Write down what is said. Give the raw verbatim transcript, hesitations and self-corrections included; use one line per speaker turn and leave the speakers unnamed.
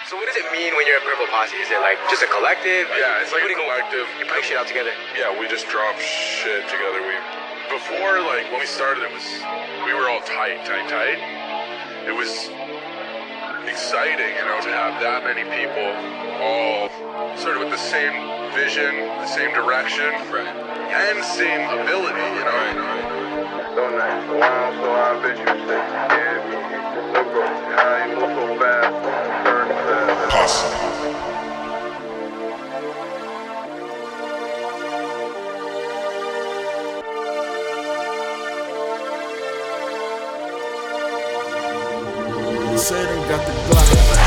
So what does it mean when you're in Purple Posse? Is it like just a collective?
Yeah, it's like a
Putting-
collective.
You're putting shit out together?
Yeah, we just drop shit together. We before, like when we started, it was we were all tight, tight, tight. It was exciting, you know, to have that many people all sort of with the same vision, the same direction,
Right.
and same ability, you know.
So nice, so wild, so ambitious, that you scared me. So broke, how you move so fast, turn fast.
Say they got the Glock.